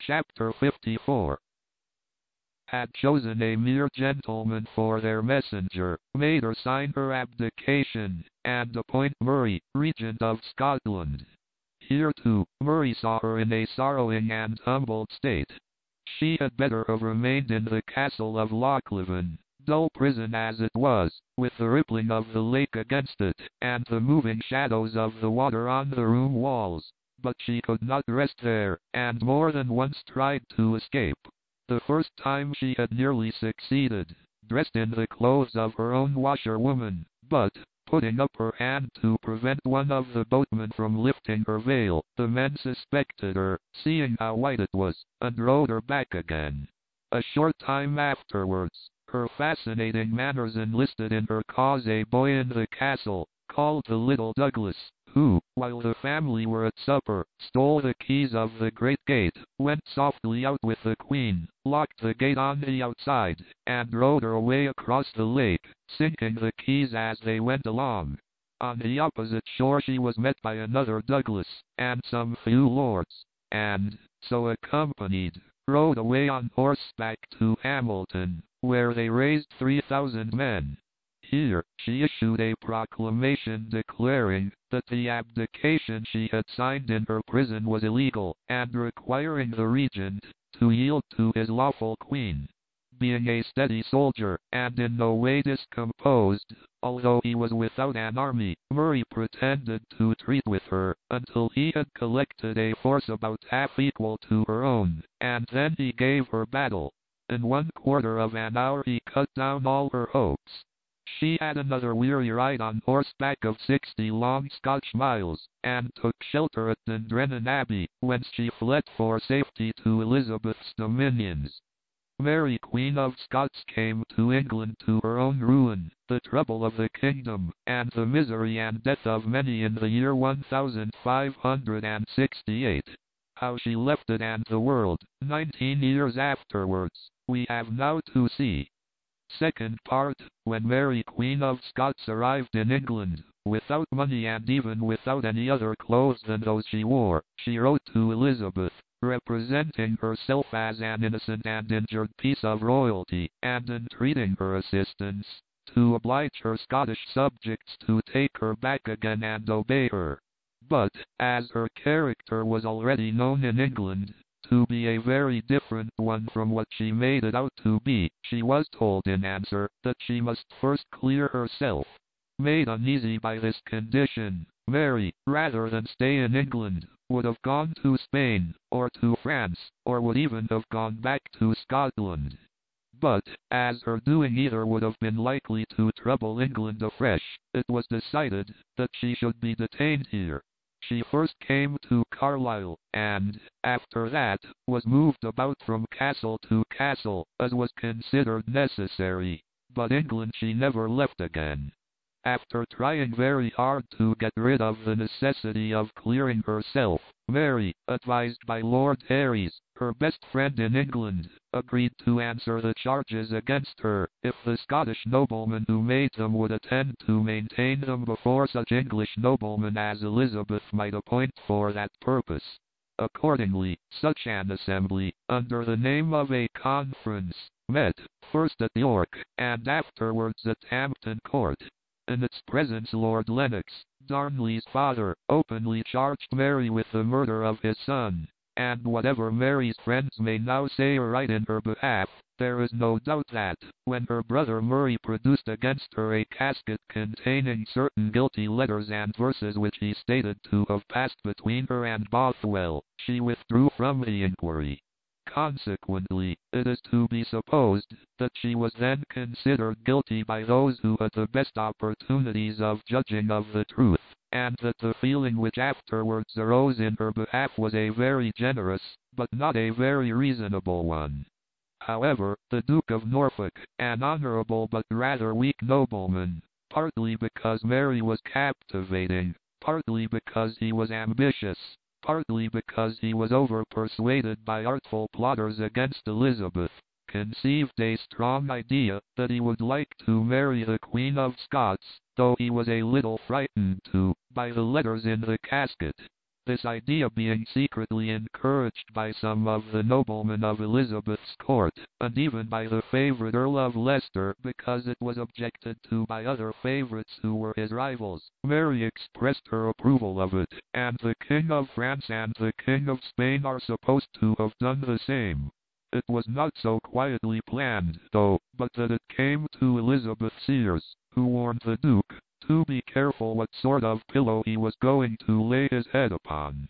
Chapter 54 Had chosen a mere gentleman for their messenger, made her sign her abdication, and appoint Murray, regent of Scotland. Here too, Murray saw her in a sorrowing and humbled state. She had better have remained in the castle of Lochleven, dull prison as it was, with the rippling of the lake against it, and the moving shadows of the water on the room walls. But she could not rest there, and more than once tried to escape. The first time she had nearly succeeded, dressed in the clothes of her own washerwoman, but, putting up her hand to prevent one of the boatmen from lifting her veil, the men suspected her, seeing how white it was, and rowed her back again. A short time afterwards, her fascinating manners enlisted in her cause a boy in the castle, called the Little Douglas, who, while the family were at supper, stole the keys of the great gate, went softly out with the queen, locked the gate on the outside, and rowed her away across the lake, sinking the keys as they went along. On the opposite shore she was met by another Douglas, and some few lords, and, so accompanied, rode away on horseback to Hamilton, where they raised 3,000 men. Here, she issued a proclamation declaring that the abdication she had signed in her prison was illegal, and requiring the regent to yield to his lawful queen. Being a steady soldier, and in no way discomposed, although he was without an army, Murray pretended to treat with her, until he had collected a force about half equal to her own, and then he gave her battle. In 1/4 of an hour he cut down all her hopes. She had another weary ride on horseback of 60 long Scotch miles, and took shelter at Dundrennan Abbey, whence she fled for safety to Elizabeth's dominions. Mary Queen of Scots came to England to her own ruin, the trouble of the kingdom, and the misery and death of many in the year 1568. How she left it and the world, 19 years afterwards, we have now to see. Second part, when Mary Queen of Scots arrived in England, without money and even without any other clothes than those she wore, she wrote to Elizabeth, representing herself as an innocent and injured piece of royalty, and entreating her assistance, to oblige her Scottish subjects to take her back again and obey her. But, as her character was already known in England to be a very different one from what she made it out to be, she was told in answer that she must first clear herself. Made uneasy by this condition, Mary, rather than stay in England, would have gone to Spain, or to France, or would even have gone back to Scotland. But, as her doing either would have been likely to trouble England afresh, it was decided that she should be detained here. She first came to Carlisle, and, after that, was moved about from castle to castle, as was considered necessary, but England she never left again. After trying very hard to get rid of the necessity of clearing herself, Mary, advised by Lord Herries, her best friend in England, agreed to answer the charges against her, if the Scottish nobleman who made them would attend to maintain them before such English noblemen as Elizabeth might appoint for that purpose. Accordingly, such an assembly, under the name of a conference, met, first at York, and afterwards at Hampton Court. In its presence Lord Lennox, Darnley's father, openly charged Mary with the murder of his son, and whatever Mary's friends may now say or write in her behalf, there is no doubt that, when her brother Murray produced against her a casket containing certain guilty letters and verses which he stated to have passed between her and Bothwell, she withdrew from the inquiry. Consequently, it is to be supposed that she was then considered guilty by those who had the best opportunities of judging of the truth, and that the feeling which afterwards arose in her behalf was a very generous, but not a very reasonable one. However, the Duke of Norfolk, an honorable but rather weak nobleman, partly because Mary was captivating, partly because he was ambitious, partly because he was over-persuaded by artful plotters against Elizabeth, conceived a strong idea that he would like to marry the Queen of Scots, though he was a little frightened too, by the letters in the casket. this idea being secretly encouraged by some of the noblemen of Elizabeth's court, and even by the favourite Earl of Leicester, because it was objected to by other favourites who were his rivals. Mary expressed her approval of it, and the King of France and the King of Spain are supposed to have done the same. It was not so quietly planned, though, but that it came to Elizabeth's ears, who warned the Duke to be careful what sort of pillow he was going to lay his head upon.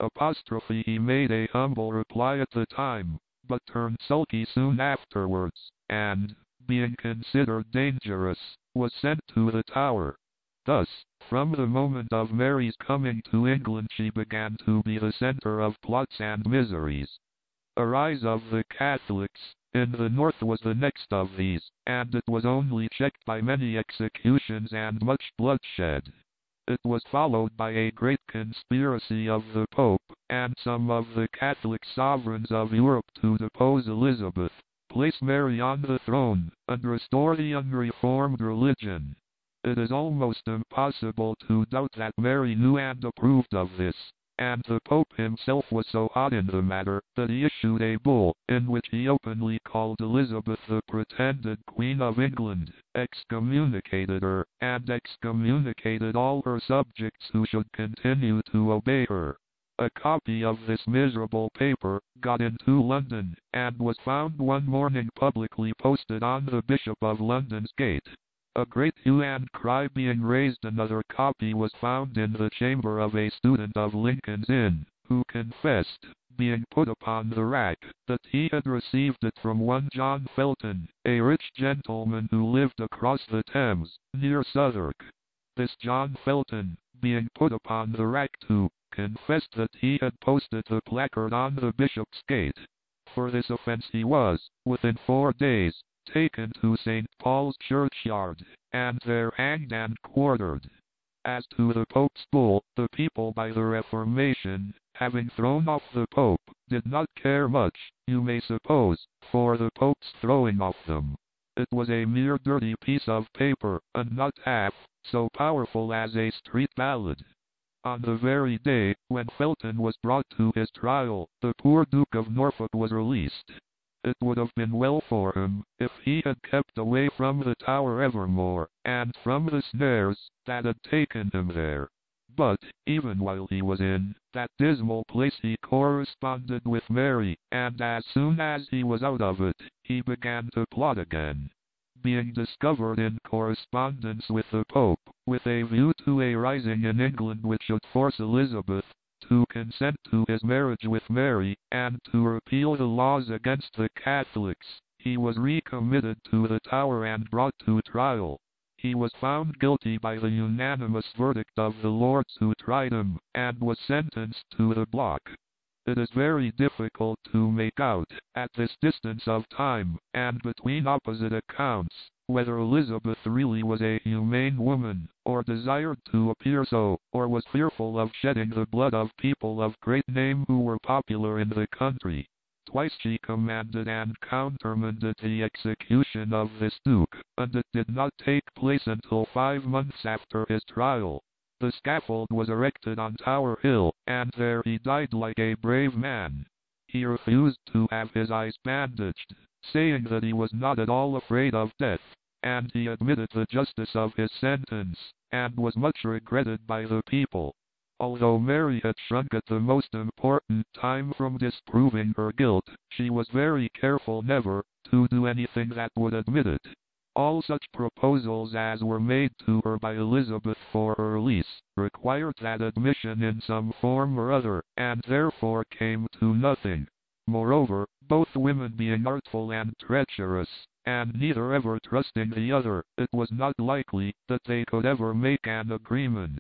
He made a humble reply at the time, but turned sulky soon afterwards, and, being considered dangerous, was sent to the Tower. Thus, from the moment of Mary's coming to England she began to be the centre of plots and miseries. A rise of the Catholics in the north was the next of these, and it was only checked by many executions and much bloodshed. It was followed by a great conspiracy of the Pope and some of the Catholic sovereigns of Europe to depose Elizabeth, place Mary on the throne, and restore the unreformed religion. It is almost impossible to doubt that Mary knew and approved of this, and the Pope himself was so hot in the matter that he issued a bull, in which he openly called Elizabeth the pretended Queen of England, excommunicated her, and excommunicated all her subjects who should continue to obey her. A copy of this miserable paper got into London, and was found one morning publicly posted on the Bishop of London's gate. A great hue and cry being raised, another copy was found in the chamber of a student of Lincoln's Inn, who confessed, being put upon the rack, that he had received it from one John Felton, a rich gentleman who lived across the Thames, near Southwark. This John Felton, being put upon the rack too, confessed that he had posted the placard on the bishop's gate. For this offence he was, within 4 days, taken to St. Paul's churchyard, and there hanged and quartered. As to the Pope's bull, the people by the Reformation, having thrown off the Pope, did not care much, you may suppose, for the Pope's throwing off them. It was a mere dirty piece of paper, and not half so powerful as a street ballad. On the very day when Felton was brought to his trial, the poor Duke of Norfolk was released. It would have been well for him if he had kept away from the Tower evermore, and from the snares that had taken him there. But, even while he was in that dismal place he corresponded with Mary, and as soon as he was out of it, he began to plot again. Being discovered in correspondence with the Pope, with a view to a rising in England which should force Elizabeth to consent to his marriage with Mary, and to repeal the laws against the Catholics, he was recommitted to the Tower and brought to trial. He was found guilty by the unanimous verdict of the Lords who tried him, and was sentenced to the block. It is very difficult to make out, at this distance of time, and between opposite accounts, whether Elizabeth really was a humane woman, or desired to appear so, or was fearful of shedding the blood of people of great name who were popular in the country. Twice she commanded and countermanded the execution of this duke, and it did not take place until 5 months after his trial. The scaffold was erected on Tower Hill, and there he died like a brave man. He refused to have his eyes bandaged, saying that he was not at all afraid of death, and he admitted the justice of his sentence, and was much regretted by the people. Although Mary had shrunk at the most important time from disproving her guilt, she was very careful never to do anything that would admit it. All such proposals as were made to her by Elizabeth for her release required that admission in some form or other, and therefore came to nothing. Moreover, both women being artful and treacherous, and neither ever trusting the other, it was not likely that they could ever make an agreement.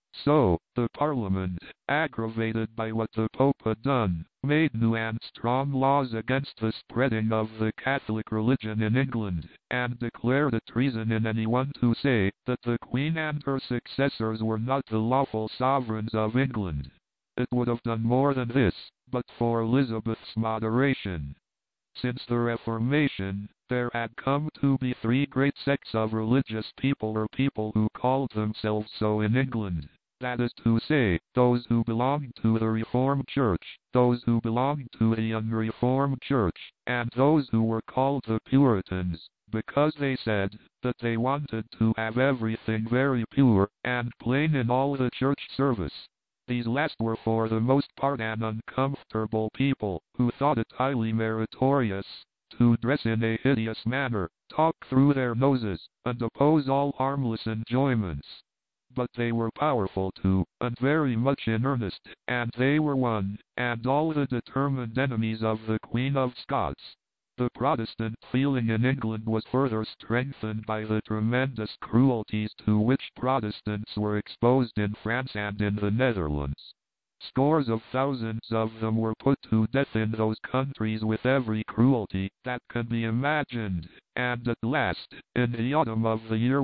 So, the Parliament, aggravated by what the Pope had done, made new and strong laws against the spreading of the Catholic religion in England, and declared it treason in anyone to say that the Queen and her successors were not the lawful sovereigns of England. It would have done more than this, but for Elizabeth's moderation. Since the Reformation, there had come to be 3 great sects of religious people or people who called themselves so in England. That is to say, those who belonged to the Reformed Church, those who belonged to the Unreformed Church, and those who were called the Puritans, because they said that they wanted to have everything very pure and plain in all the church service. These last were for the most part an uncomfortable people, who thought it highly meritorious to dress in a hideous manner, talk through their noses, and oppose all harmless enjoyments. But they were powerful too, and very much in earnest, and they were one, and all the determined enemies of the Queen of Scots. The Protestant feeling in England was further strengthened by the tremendous cruelties to which Protestants were exposed in France and in the Netherlands. Scores of thousands of them were put to death in those countries with every cruelty that can be imagined, and at last, in the autumn of the year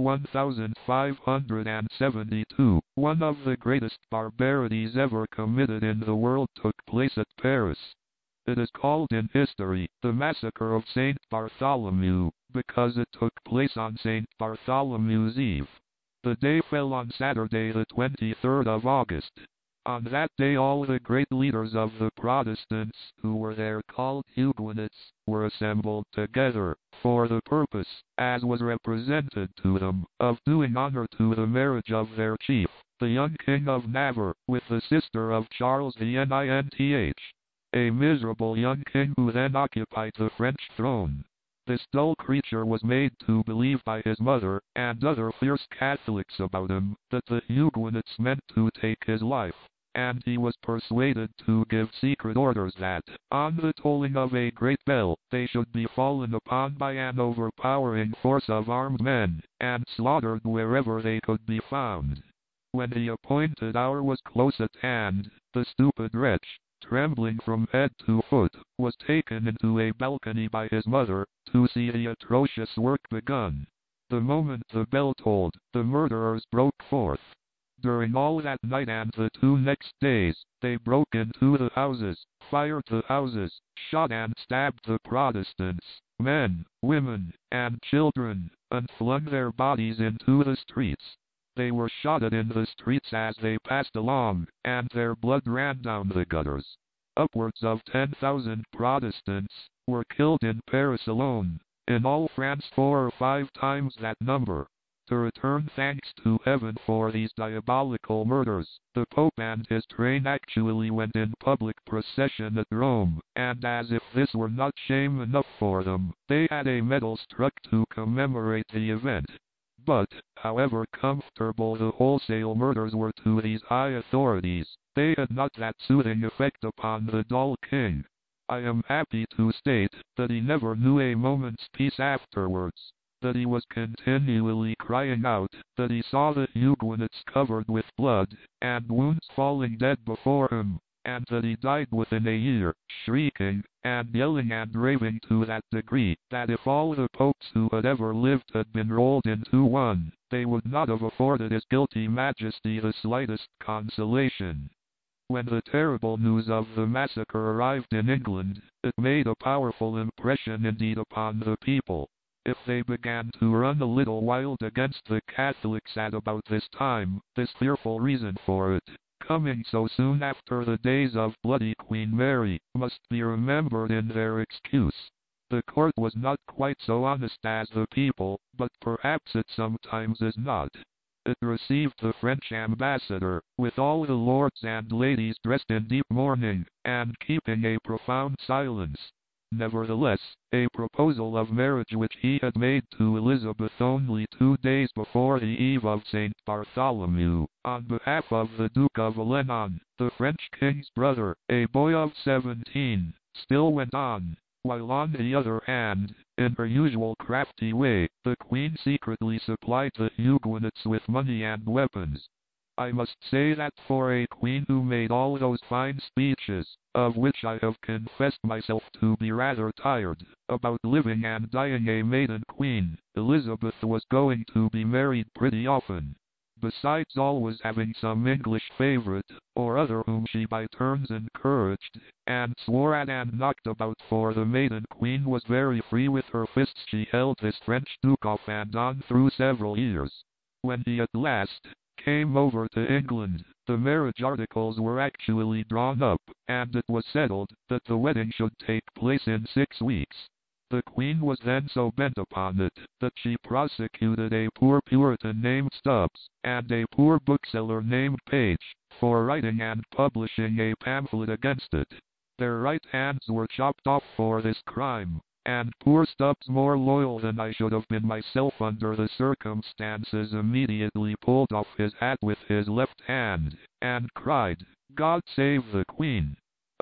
1572, one of the greatest barbarities ever committed in the world took place at Paris. It is called in history the Massacre of St. Bartholomew, because it took place on St. Bartholomew's Eve. The day fell on Saturday the 23rd of August. On that day all the great leaders of the Protestants, who were there called Huguenots, were assembled together, for the purpose, as was represented to them, of doing honor to the marriage of their chief, the young King of Navarre, with the sister of Charles the Ninth, a miserable young king who then occupied the French throne. This dull creature was made to believe by his mother, and other fierce Catholics about him, that the Huguenots meant to take his life, and he was persuaded to give secret orders that, on the tolling of a great bell, they should be fallen upon by an overpowering force of armed men, and slaughtered wherever they could be found. When the appointed hour was close at hand, the stupid wretch, trembling from head to foot, was taken into a balcony by his mother, to see the atrocious work begun. The moment the bell tolled, the murderers broke forth. During all that night and the 2 next days, they broke into the houses, fired the houses, shot and stabbed the Protestants, men, women, and children, and flung their bodies into the streets. They were shot at in the streets as they passed along, and their blood ran down the gutters. Upwards of 10,000 Protestants were killed in Paris alone. In all France 4 or 5 times that number. To return thanks to heaven for these diabolical murders, the Pope and his train actually went in public procession at Rome, and as if this were not shame enough for them, they had a medal struck to commemorate the event. But, however comfortable the wholesale murders were to these high authorities, they had not that soothing effect upon the dull king. I am happy to state that he never knew a moment's peace afterwards, that he was continually crying out, that he saw the Huguenots covered with blood, and wounds falling dead before him, and that he died within a year, shrieking, and yelling and raving to that degree, that if all the popes who had ever lived had been rolled into one, they would not have afforded his guilty majesty the slightest consolation. When the terrible news of the massacre arrived in England, it made a powerful impression indeed upon the people. If they began to run a little wild against the Catholics at about this time, this fearful reason for it, coming so soon after the days of bloody Queen Mary, must be remembered in their excuse. The court was not quite so honest as the people, but perhaps it sometimes is not. It received the French ambassador, with all the lords and ladies dressed in deep mourning, and keeping a profound silence. Nevertheless, a proposal of marriage which he had made to Elizabeth only 2 days before the eve of St. Bartholomew, on behalf of the Duke of Alenon, the French king's brother, a boy of 17, still went on, while on the other hand, in her usual crafty way, the Queen secretly supplied the Huguenots with money and weapons. I must say that for a queen who made all those fine speeches, of which I have confessed myself to be rather tired, about living and dying a maiden queen, Elizabeth was going to be married pretty often. Besides always having some English favorite, or other whom she by turns encouraged, and swore at and knocked about, for the maiden queen was very free with her fists. She held this French duke off and on through several years. When he at last came over to England, the marriage articles were actually drawn up, and it was settled that the wedding should take place in 6 weeks. The Queen was then so bent upon it that she prosecuted a poor Puritan named Stubbs, and a poor bookseller named Page, for writing and publishing a pamphlet against it. Their right hands were chopped off for this crime, and poor Stubbs, more loyal than I should have been myself under the circumstances, immediately pulled off his hat with his left hand, and cried, "God save the Queen!"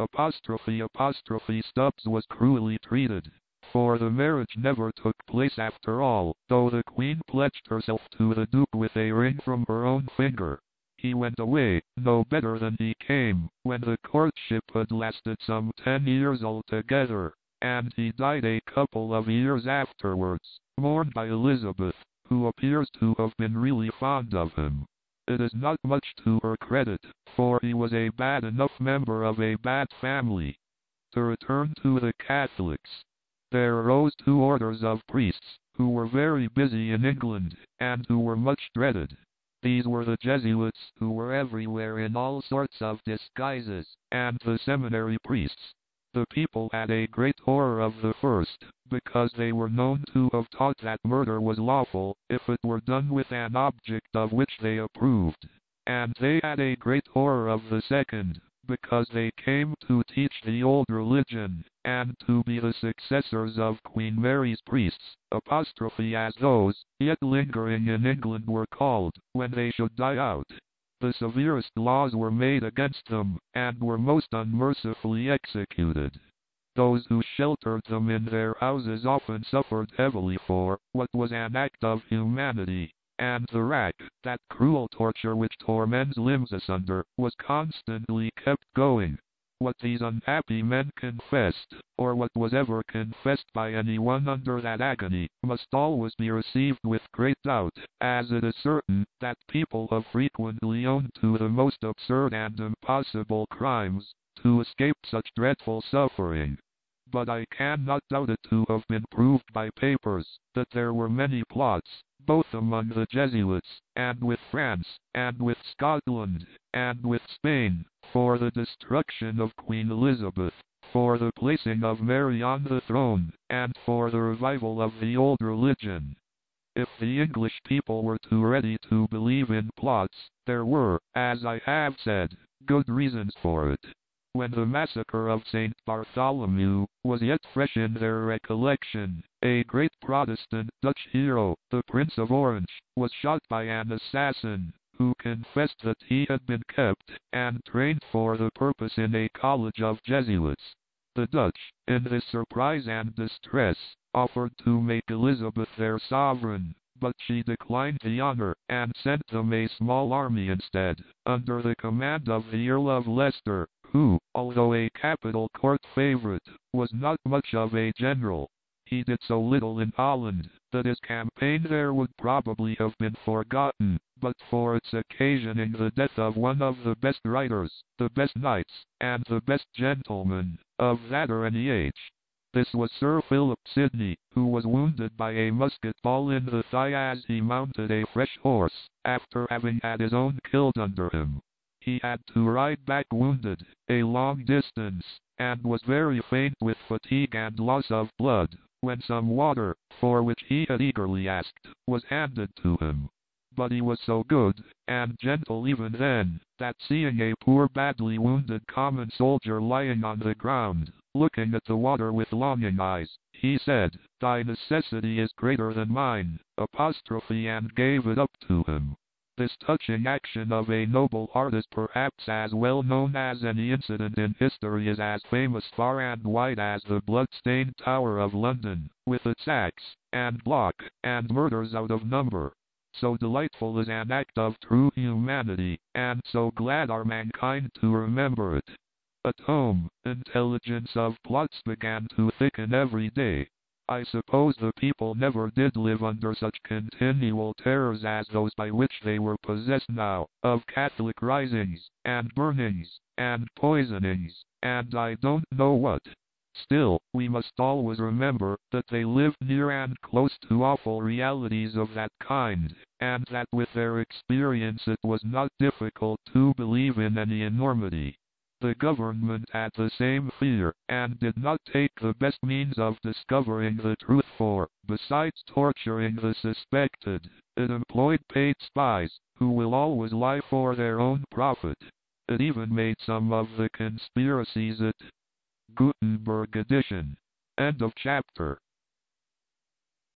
Stubbs was cruelly treated, for the marriage never took place after all, though the Queen pledged herself to the Duke with a ring from her own finger. He went away, no better than he came, when the courtship had lasted some 10 years altogether, and he died a couple of years afterwards, mourned by Elizabeth, who appears to have been really fond of him. It is not much to her credit, for he was a bad enough member of a bad family. To return to the Catholics. There arose 2 orders of priests, who were very busy in England, and who were much dreaded. These were the Jesuits, who were everywhere in all sorts of disguises, and the seminary priests. The people had a great horror of the first, because they were known to have taught that murder was lawful, if it were done with an object of which they approved. And they had a great horror of the second, because they came to teach the old religion, and to be the successors of Queen Mary's priests, as those, yet lingering in England, were called, when they should die out. The severest laws were made against them, and were most unmercifully executed. Those who sheltered them in their houses often suffered heavily for what was an act of humanity, and the rack, that cruel torture which tore men's limbs asunder, was constantly kept going. What these unhappy men confessed, or what was ever confessed by anyone under that agony, must always be received with great doubt, as it is certain that people have frequently owned to the most absurd and impossible crimes, to escape such dreadful suffering. But I cannot doubt it to have been proved by papers, that there were many plots, both among the Jesuits, and with France, and with Scotland, and with Spain, for the destruction of Queen Elizabeth, for the placing of Mary on the throne, and for the revival of the old religion. If the English people were too ready to believe in plots, there were, as I have said, good reasons for it. When the massacre of St. Bartholomew was yet fresh in their recollection, a great Protestant Dutch hero, the Prince of Orange, was shot by an assassin, who confessed that he had been kept and trained for the purpose in a college of Jesuits. The Dutch, in this surprise and distress, offered to make Elizabeth their sovereign, but she declined the honor, and sent them a small army instead, under the command of the Earl of Leicester, who, although a capital court favorite, was not much of a general. He did so little in Holland, that his campaign there would probably have been forgotten, but for its occasioning the death of one of the best writers, the best knights, and the best gentlemen, of that or any age. This was Sir Philip Sidney, who was wounded by a musket ball in the thigh as he mounted a fresh horse, after having had his own killed under him. He had to ride back wounded, a long distance, and was very faint with fatigue and loss of blood, when some water, for which he had eagerly asked, was handed to him. But he was so good, and gentle even then, that seeing a poor badly wounded common soldier lying on the ground, looking at the water with longing eyes, he said, "Thy necessity is greater than mine," and gave it up to him. This touching action of a noble heart is perhaps as well known as any incident in history, is as famous far and wide as the blood-stained Tower of London, with its axe, and block, and murders out of number. So delightful is an act of true humanity, and so glad are mankind to remember it. At home, intelligence of plots began to thicken every day. I suppose the people never did live under such continual terrors as those by which they were possessed now, of Catholic risings, and burnings, and poisonings, and I don't know what. Still, we must always remember that they lived near and close to awful realities of that kind, and that with their experience it was not difficult to believe in any enormity. The government had the same fear, and did not take the best means of discovering the truth, for, besides torturing the suspected, it employed paid spies, who will always lie for their own profit. It even made some of the conspiracies it Gutenberg edition. End of chapter.